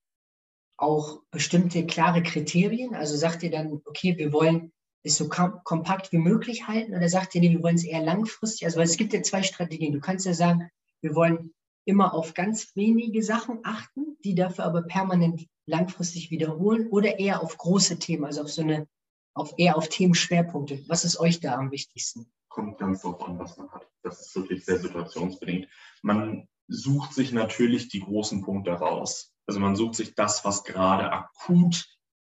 auch bestimmte klare Kriterien? Also sagt ihr dann, okay, wir wollen es so kom kompakt wie möglich halten, oder sagt ihr, nee, wir wollen es eher langfristig? Also weil es gibt ja zwei Strategien. Du kannst ja sagen, wir wollen immer auf ganz wenige Sachen achten, die dafür aber permanent langfristig wiederholen, oder eher auf große Themen, also auf so eine, auf eher auf Themenschwerpunkte. Was ist euch da am wichtigsten? Kommt ganz drauf an, was man hat. Das ist wirklich sehr situationsbedingt. Man sucht sich natürlich die großen Punkte raus. Also man sucht sich das, was gerade akut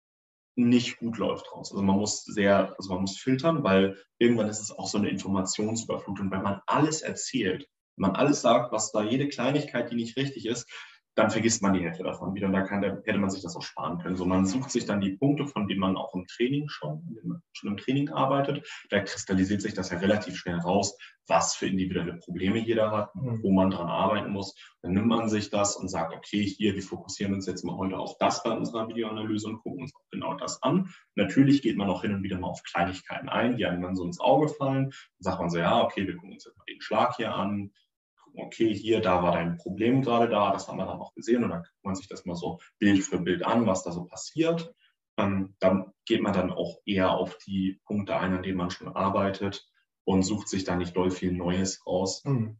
nicht gut läuft, raus. Also man muss sehr, also man muss filtern, weil irgendwann ist es auch so eine Informationsüberflutung. Wenn man alles erzählt, wenn man alles sagt, was da jede Kleinigkeit, die nicht richtig ist, dann vergisst man die Hälfte davon wieder und da kann, hätte man sich das auch sparen können. So, man sucht sich dann die Punkte, von denen man auch im Training schon, schon im Training arbeitet. Da kristallisiert sich das ja relativ schnell raus, was für individuelle Probleme jeder hat, wo man dran arbeiten muss. Dann nimmt man sich das und sagt, okay, hier, wir fokussieren uns jetzt mal heute auf das bei unserer Videoanalyse und gucken uns auch genau das an. Natürlich geht man auch hin und wieder mal auf Kleinigkeiten ein, die einem dann so ins Auge fallen. Dann sagt man so, ja, okay, wir gucken uns jetzt mal den Schlag hier an. Okay, hier, da war dein Problem gerade da, das haben wir dann auch gesehen und dann guckt man sich das mal so Bild für Bild an, was da so passiert. Ähm, dann geht man dann auch eher auf die Punkte ein, an denen man schon arbeitet und sucht sich da nicht doll viel Neues raus. Mhm.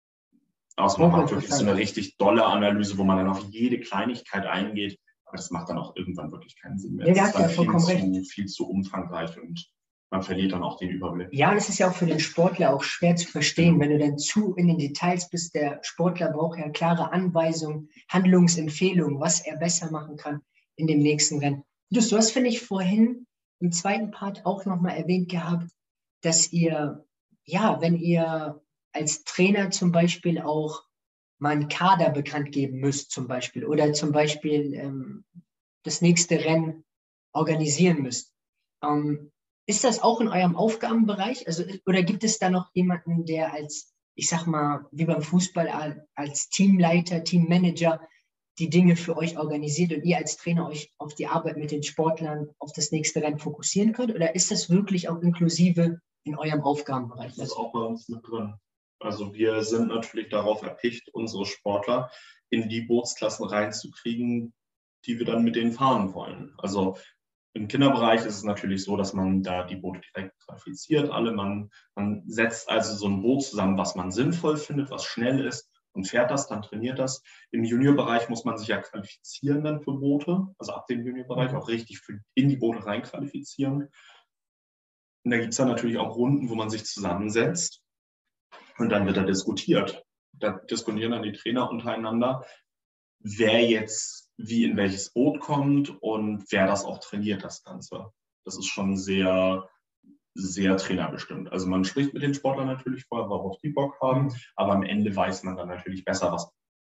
Außer man macht wirklich so eine richtig dolle Analyse, wo man dann auf jede Kleinigkeit eingeht, aber das macht dann auch irgendwann wirklich keinen Sinn mehr. Ja, das ist dann ja viel, zu, zu, viel zu umfangreich und man verliert dann auch den Überblick. Ja, und es ist ja auch für den Sportler auch schwer zu verstehen, wenn du dann zu in den Details bist. Der Sportler braucht ja klare Anweisungen, Handlungsempfehlungen, was er besser machen kann in dem nächsten Rennen. Du, du hast, finde ich, vorhin im zweiten Part auch nochmal erwähnt gehabt, dass ihr, ja, wenn ihr als Trainer zum Beispiel auch mal einen Kader bekannt geben müsst, zum Beispiel, oder zum Beispiel ähm, das nächste Rennen organisieren müsst. Ähm, Ist das auch in eurem Aufgabenbereich? Also, oder gibt es da noch jemanden, der als, ich sag mal, wie beim Fußball, als Teamleiter, Teammanager die Dinge für euch organisiert und ihr als Trainer euch auf die Arbeit mit den Sportlern, auf das nächste Rennen fokussieren könnt? Oder ist das wirklich auch inklusive in eurem Aufgabenbereich? Das ist auch bei uns mit drin. Also wir sind natürlich darauf erpicht, unsere Sportler in die Bootsklassen reinzukriegen, die wir dann mit denen fahren wollen. Also im Kinderbereich ist es natürlich so, dass man da die Boote direkt qualifiziert, alle. Man, man setzt also so ein Boot zusammen, was man sinnvoll findet, was schnell ist und fährt das, dann trainiert das. Im Juniorbereich muss man sich ja qualifizieren dann für Boote, also ab dem Juniorbereich auch richtig für, in die Boote rein qualifizieren. Und da gibt es dann natürlich auch Runden, wo man sich zusammensetzt und dann wird da diskutiert. Da diskutieren dann die Trainer untereinander, wer jetzt wie in welches Boot kommt und wer das auch trainiert, das Ganze. Das ist schon sehr, sehr trainerbestimmt. Also man spricht mit den Sportlern natürlich vorher, worauf die Bock haben, aber am Ende weiß man dann natürlich besser, was,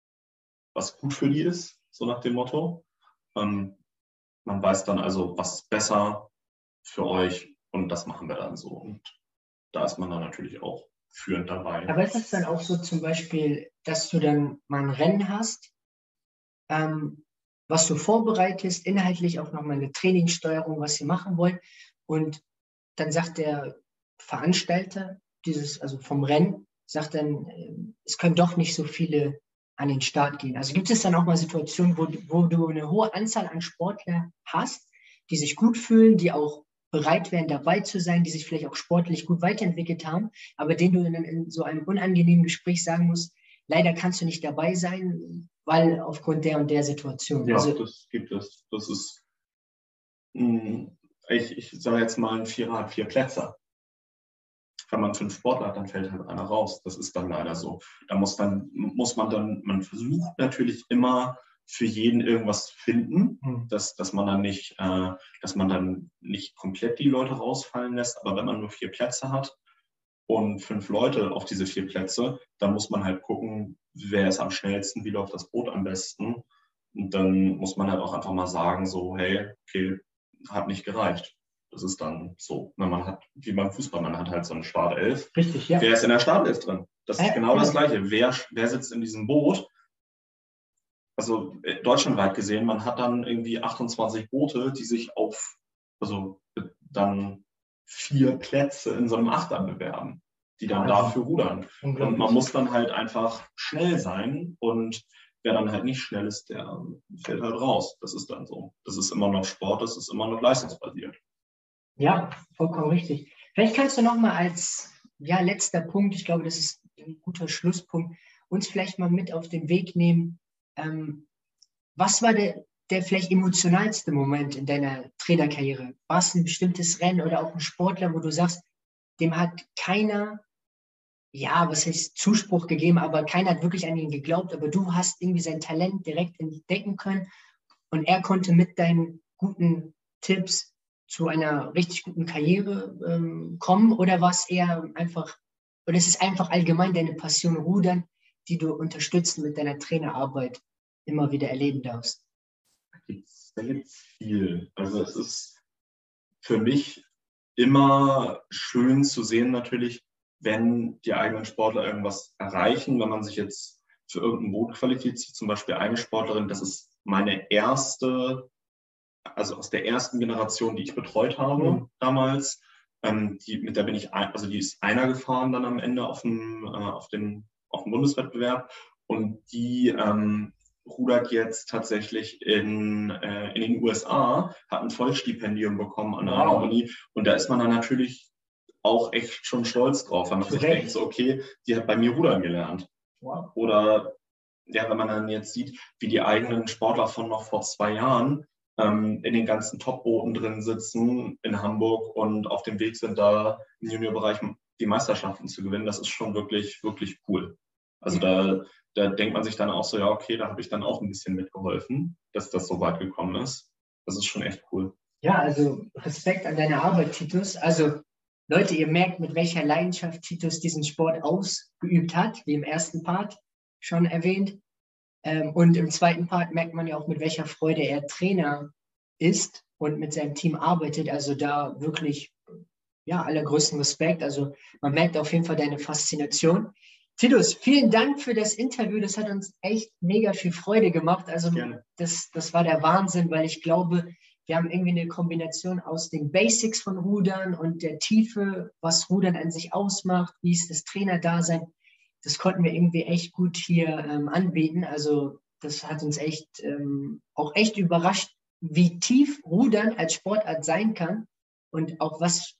was gut für die ist, so nach dem Motto. Ähm, man weiß dann also, was ist besser für euch, Und das machen wir dann so. Und da ist man dann natürlich auch führend dabei. Aber ist es dann auch so zum Beispiel, dass du dann mal ein Rennen hast, ähm, was du vorbereitest, inhaltlich auch nochmal eine Trainingssteuerung, was ihr machen wollt. Und dann sagt der Veranstalter dieses, also vom Rennen, sagt dann, äh, es können doch nicht so viele an den Start gehen. Also gibt es dann auch mal Situationen, wo, wo du eine hohe Anzahl an Sportler hast, die sich gut fühlen, die auch bereit wären, dabei zu sein, die sich vielleicht auch sportlich gut weiterentwickelt haben, aber denen du in, in so einem unangenehmen Gespräch sagen musst, leider kannst du nicht dabei sein, weil aufgrund der und der Situation. Ja, also, das gibt es. Das ist, mh, ich, ich sage jetzt mal, ein Vierer hat vier Plätze. Wenn man fünf Sportler hat, dann fällt halt einer raus. Das ist dann leider so. Da muss dann, muss man dann, man versucht natürlich immer für jeden irgendwas zu finden, hm. dass, dass man dann nicht, äh, dass man dann nicht komplett die Leute rausfallen lässt. Aber wenn man nur vier Plätze hat und fünf Leute auf diese vier Plätze, dann muss man halt gucken, wer ist am schnellsten, wie läuft das Boot am besten. Und dann muss man halt auch einfach mal sagen, so, hey, okay, hat nicht gereicht. Das ist dann so, wenn man hat, wie beim Fußball, man hat halt so eine Startelf. Richtig, ja. Wer ist in der Startelf drin? Das ist Ja, genau ja. das Gleiche. Wer, wer sitzt in diesem Boot? Also äh, deutschlandweit gesehen, man hat dann irgendwie achtundzwanzig Boote, die sich auf, also äh, dann vier Plätze in so einem Achter bewerben, die dann Also, dafür rudern. Und man muss dann halt einfach schnell sein und wer dann halt nicht schnell ist, der fällt halt raus. Das ist dann so. Das ist immer noch Sport, das ist immer noch leistungsbasiert. Ja, vollkommen richtig. Vielleicht kannst du noch mal als ja, letzter Punkt, ich glaube, das ist ein guter Schlusspunkt, uns vielleicht mal mit auf den Weg nehmen. Ähm, was war der, der vielleicht emotionalste Moment in deiner Trainerkarriere? War es ein bestimmtes Rennen oder auch ein Sportler, wo du sagst, dem hat keiner, ja, was heißt Zuspruch gegeben, aber keiner hat wirklich an ihn geglaubt, aber du hast irgendwie sein Talent direkt entdecken können und er konnte mit deinen guten Tipps zu einer richtig guten Karriere ähm, kommen, oder war es eher einfach, oder ist es einfach allgemein deine Passion Rudern, die du unterstützt mit deiner Trainerarbeit immer wieder erleben darfst? Da gibt es viel. Also es ist für mich immer schön zu sehen natürlich, wenn die eigenen Sportler irgendwas erreichen, wenn man sich jetzt für irgendein Boot qualifiziert, zum Beispiel eine Sportlerin, das ist meine erste, also aus der ersten Generation, die ich betreut habe Mhm. damals, ähm, die, mit der bin ich, ein, also die ist einer gefahren dann am Ende auf dem, äh, auf dem, auf dem Bundeswettbewerb und die ähm, rudert jetzt tatsächlich in, äh, in den U S A, hat ein Vollstipendium bekommen an einer Wow. Uni und da ist man dann natürlich auch echt schon stolz drauf, wenn man Zu sich Recht. denkt, so okay, die hat bei mir rudern gelernt. Wow. Oder ja, wenn man dann jetzt sieht, wie die eigenen Sportler von noch vor zwei Jahren ähm, in den ganzen Top-Booten drin sitzen in Hamburg und auf dem Weg sind, da im Juniorbereich die Meisterschaften zu gewinnen, das ist schon wirklich, wirklich cool. Also da, da denkt man sich dann auch so, ja, okay, da habe ich dann auch ein bisschen mitgeholfen, dass das so weit gekommen ist. Das ist schon echt cool. Ja, also Respekt an deine Arbeit, Titus. Also Leute, ihr merkt, mit welcher Leidenschaft Titus diesen Sport ausgeübt hat, wie im ersten Part schon erwähnt. Ähm, und im zweiten Part merkt man ja auch, mit welcher Freude er Trainer ist und mit seinem Team arbeitet. Also da wirklich, ja, allergrößten Respekt. Also man merkt auf jeden Fall deine Faszination. Titus, vielen Dank für das Interview. Das hat uns echt mega viel Freude gemacht. Also das, das war der Wahnsinn, weil ich glaube, wir haben irgendwie eine Kombination aus den Basics von Rudern und der Tiefe, was Rudern an sich ausmacht, wie ist das Trainerdasein. Das konnten wir irgendwie echt gut hier ähm, anbieten. Also das hat uns echt ähm, auch echt überrascht, wie tief Rudern als Sportart sein kann und auch was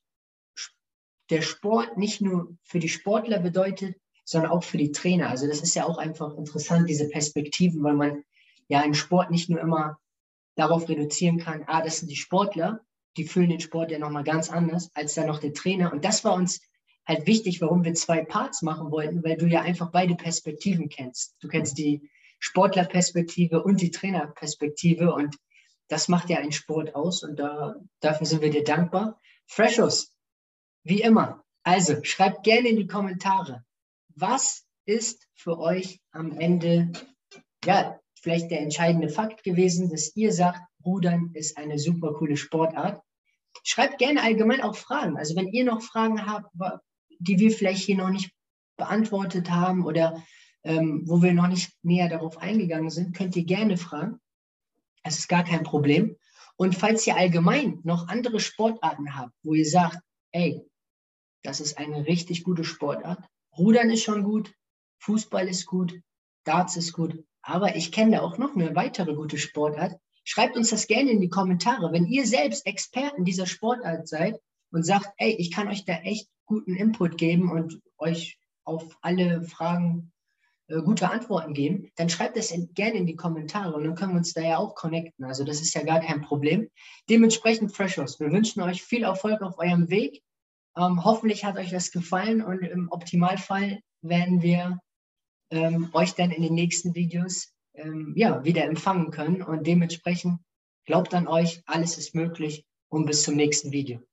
der Sport nicht nur für die Sportler bedeutet, sondern auch für die Trainer. Also das ist ja auch einfach interessant, diese Perspektiven, weil man ja einen Sport nicht nur immer darauf reduzieren kann, ah, das sind die Sportler, die fühlen den Sport ja nochmal ganz anders, als dann noch der Trainer. Und das war uns halt wichtig, warum wir zwei Parts machen wollten, weil du ja einfach beide Perspektiven kennst. Du kennst die Sportlerperspektive und die Trainerperspektive und das macht ja einen Sport aus und da, dafür sind wir dir dankbar. Freshos, wie immer, also schreibt gerne in die Kommentare, was ist für euch am Ende, ja, vielleicht der entscheidende Fakt gewesen, dass ihr sagt, Rudern ist eine super coole Sportart. schreibt gerne allgemein auch Fragen. Also wenn ihr noch Fragen habt, die wir vielleicht hier noch nicht beantwortet haben oder ähm, wo wir noch nicht näher darauf eingegangen sind, könnt ihr gerne fragen. Das ist gar kein Problem. Und falls ihr allgemein noch andere Sportarten habt, wo ihr sagt, ey, das ist eine richtig gute Sportart. Rudern ist schon gut, Fußball ist gut, Darts ist gut, aber ich kenne da auch noch eine weitere gute Sportart. Schreibt uns das gerne in die Kommentare. Wenn ihr selbst Experten dieser Sportart seid und sagt, ey, ich kann euch da echt guten Input geben und euch auf alle Fragen äh, gute Antworten geben, dann schreibt das in, gerne in die Kommentare und dann können wir uns da ja auch connecten. Also das ist ja gar kein Problem. Dementsprechend Freshers, wir wünschen euch viel Erfolg auf eurem Weg. Ähm, hoffentlich hat euch das gefallen und im Optimalfall werden wir ähm, euch dann in den nächsten Videos ähm, ja, wieder empfangen können und dementsprechend glaubt an euch, alles ist möglich und bis zum nächsten Video.